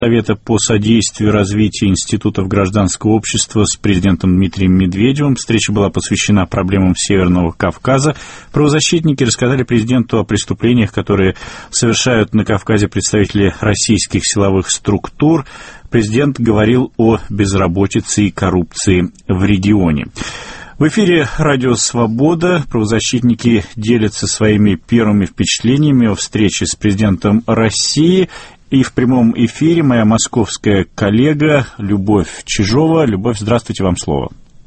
Совета по содействию развитию институтов гражданского общества с президентом Дмитрием Медведевым. Встреча была посвящена проблемам Северного Кавказа. Правозащитники рассказали президенту о преступлениях, которые совершают на Кавказе представители российских силовых структур. Президент говорил о безработице и коррупции в регионе. В эфире «Радио Свобода» правозащитники делятся своими первыми впечатлениями о встрече с президентом России. И в прямом эфире моя московская коллега Любовь Чижова. Любовь, здравствуйте, вам слово.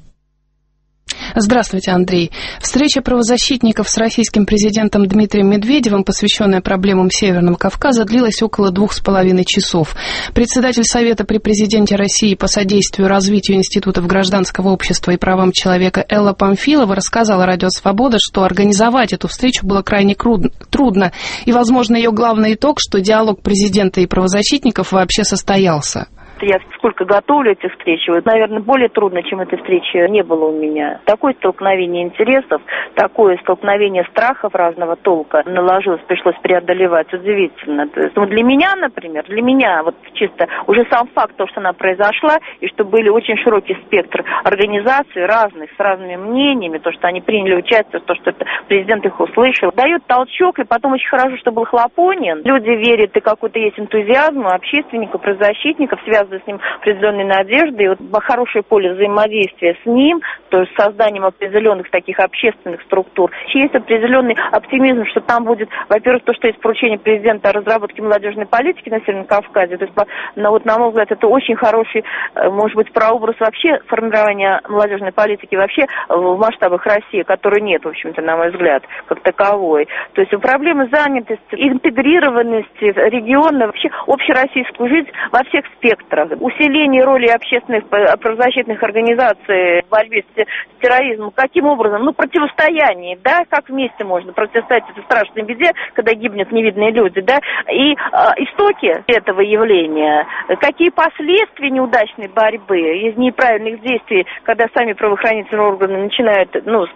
Здравствуйте, Андрей. Встреча правозащитников с российским президентом Дмитрием Медведевым, посвященная проблемам Северного Кавказа, длилась около 2,5 часов. Председатель Совета при президенте России по содействию развитию институтов гражданского общества и правам человека Элла Памфилова рассказала «Радио Свобода», что организовать эту встречу было крайне трудно. И, возможно, ее главный итог, что диалог президента и правозащитников вообще состоялся. Я сколько готовлю эти встречи, наверное, более трудно, чем этой встречи не было у меня. Такое столкновение интересов, такое столкновение страхов разного толка наложилось, пришлось преодолевать. Удивительно. То есть, для меня, например, вот чисто уже сам факт того, что она произошла, и что были очень широкий спектр организаций разных, с разными мнениями, то, что они приняли участие, то, что президент их услышал, дает толчок, и потом очень хорошо, что был Хлопонин. Люди верят, и какой-то есть энтузиазм у общественников, правозащитников, связанный с ним определенной надежды, и вот хорошее поле взаимодействия с ним, то есть созданием определенных таких общественных структур. Есть определенный оптимизм, что там будет, во-первых, то, что есть поручение президента о разработке молодежной политики на Северном Кавказе. То есть, на мой взгляд, это очень хороший, может быть, прообраз вообще формирования молодежной политики вообще в масштабах России, которой нет, в общем-то, на мой взгляд, как таковой. То есть проблемы занятости, интегрированности региона, вообще общероссийскую жизнь во всех спектрах. Усиление роли общественных правозащитных организаций в борьбе с терроризмом. Каким образом? Противостояние, да, как вместе можно противостоять этой страшной беде, когда гибнут невидные люди, да, и истоки этого явления, какие последствия неудачной борьбы, из неправильных действий, когда сами правоохранительные органы начинают,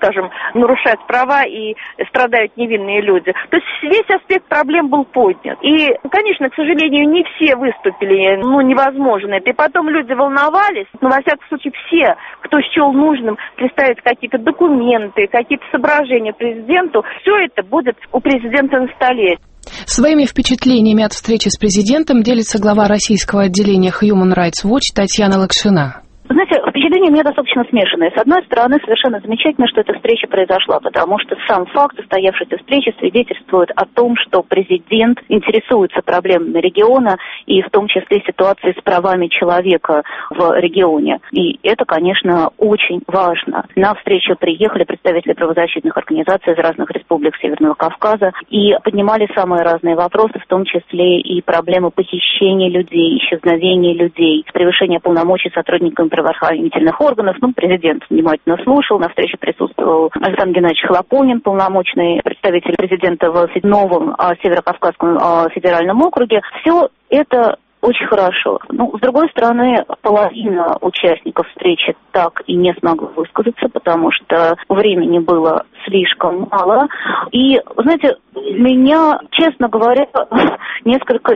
нарушать права и страдают невинные люди. То есть весь аспект проблем был поднят. И, конечно, к сожалению, не все выступили, невозможно это. И потом люди волновались, но, во всяком случае, все, кто счел нужным представить какие-то документы, какие-то соображения президенту, все это будет у президента на столе. Своими впечатлениями от встречи с президентом делится глава российского отделения Human Rights Watch Татьяна Лакшина. Знаете, впечатления у меня достаточно смешанные. С одной стороны, совершенно замечательно, что эта встреча произошла, потому что сам факт состоявшейся встречи свидетельствует о том, что президент интересуется проблемами региона и в том числе ситуацией с правами человека в регионе. И это, конечно, очень важно. На встречу приехали представители правозащитных организаций из разных республик Северного Кавказа и поднимали самые разные вопросы, в том числе и проблемы похищения людей, исчезновения людей, превышения полномочий сотрудникам правоохранительных органов. Президент внимательно слушал. На встрече присутствовал Александр Геннадьевич Хлопонин, полномочный представитель президента в новом Северокавказском федеральном округе. Все это очень хорошо. С другой стороны, половина участников встречи так и не смогла высказаться, потому что времени было слишком мало. И, знаете, меня, честно говоря, несколько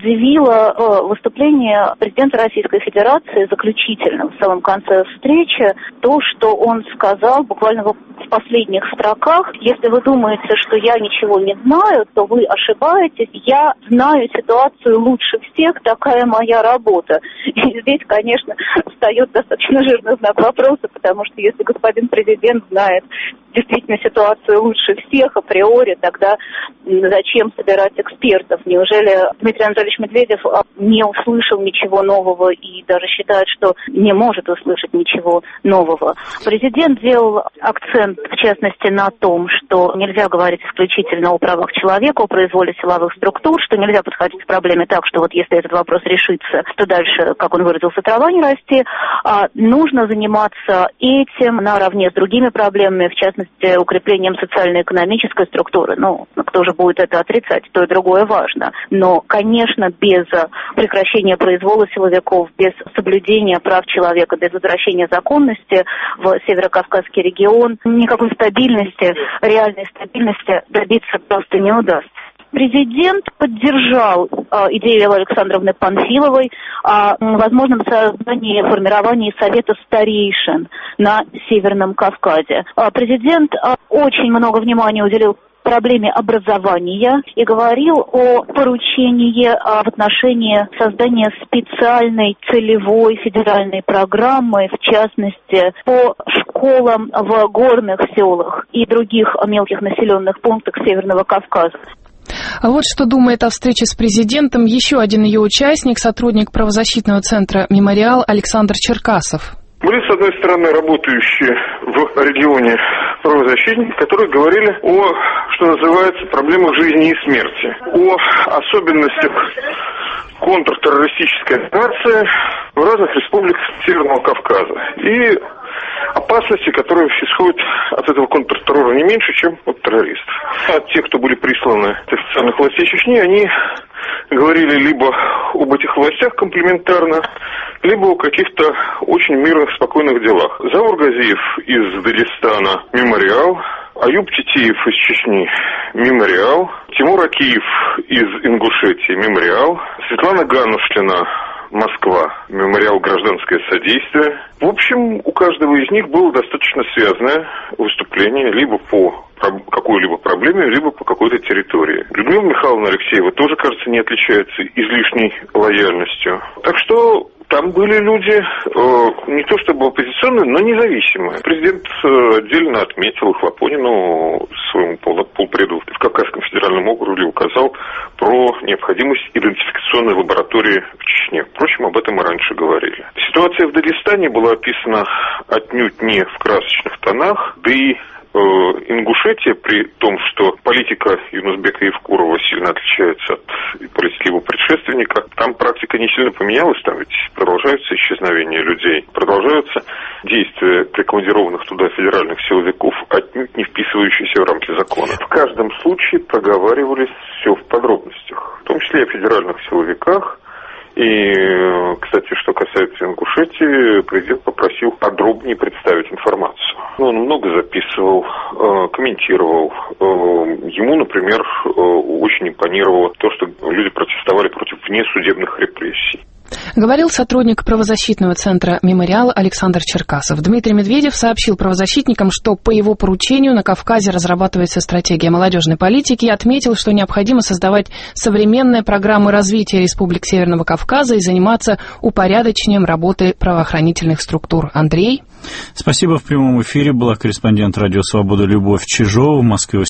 удивило выступление президента Российской Федерации заключительно в самом конце встречи, то, что он сказал буквально в последних строках: если вы думаете, что я ничего не знаю, то вы ошибаетесь, я знаю ситуацию лучше всех, такая моя работа. И здесь, конечно, встает достаточно жирный знак вопроса, потому что если господин президент знает действительно ситуацию лучше всех априори, тогда зачем собирать экспертов? Неужели Дмитрий Анатольевич Медведев не услышал ничего нового и даже считает, что не может услышать ничего нового? Президент сделал акцент, в частности, на том, что нельзя говорить исключительно о правах человека, о произволе силовых структур, что нельзя подходить к проблеме так, что вот если этот вопрос решится, то дальше, как он выразился, трава не расти. Нужно заниматься этим наравне с другими проблемами, в частности, укреплением социально-экономической структуры. Кто же будет это отрицать? То и другое важно. Но, конечно, без прекращения произвола силовиков, без соблюдения прав человека, без возвращения законности в Северокавказский регион никакой стабильности, реальной стабильности добиться просто не удастся. Президент поддержал идею Эллы Александровны Панфиловой о возможном создании и формировании Совета старейшин на Северном Кавказе. Президент очень много внимания уделил проблеме образования и говорил о поручении в отношении создания специальной целевой федеральной программы, в частности, по школам в горных селах и других мелких населенных пунктах Северного Кавказа. А вот что думает о встрече с президентом еще один ее участник, сотрудник правозащитного центра «Мемориал» Александр Черкасов. Были, с одной стороны, работающие в регионе правозащитники, которые говорили о, что называется, проблемах жизни и смерти, о особенностях контртеррористической операции в разных республиках Северного Кавказа и опасности, которые исходят от этого контртеррора не меньше, чем от террористов. От тех, кто были присланы от официальных властей Чечни, они говорили либо об этих властях комплементарно, либо о каких-то очень мирных, спокойных делах. Заур Газиев из Дагестана – «Мемориал», Аюб Титиев из Чечни – «Мемориал», Тимур Акиев из Ингушетии – «Мемориал», Светлана Ганушкина, Москва, «Мемориал гражданское содействие». В общем, у каждого из них было достаточно связанное выступление либо по какой-либо проблеме, либо по какой-то территории. Людмила Михайловна Алексеева тоже, кажется, не отличается излишней лояльностью. Так что там были люди не то чтобы оппозиционные, но независимые. Президент отдельно отметил Хлопонину, своему полпреду в Кавказском федеральном округе, указал про необходимость идентификационной лаборатории в Чечне. Впрочем, об этом мы раньше говорили. Ситуация в Дагестане была описана отнюдь не в красочных тонах, да и Ингушетия, при том, что политика Юнусбека Евкурова сильно отличается от политики его предшественника, там практика не сильно поменялась, там ведь продолжаются исчезновения людей, продолжаются действия прикомандированных туда федеральных силовиков, отнюдь не вписывающиеся в рамки закона. В каждом случае проговаривались все в подробностях, в том числе и о федеральных силовиках. И, кстати, что касается Ингушетии, президент попросил подробнее представить информацию. Он много записывал, комментировал. Ему, например, очень импонировало то, что люди протестовали против внесудебных репрессий. Говорил сотрудник правозащитного центра «Мемориал» Александр Черкасов. Дмитрий Медведев сообщил правозащитникам, что по его поручению на Кавказе разрабатывается стратегия молодежной политики и отметил, что необходимо создавать современные программы развития республик Северного Кавказа и заниматься упорядочением работы правоохранительных структур. Андрей? Спасибо. В прямом эфире была корреспондент «Радио Свобода» Любовь Чижова. В Москве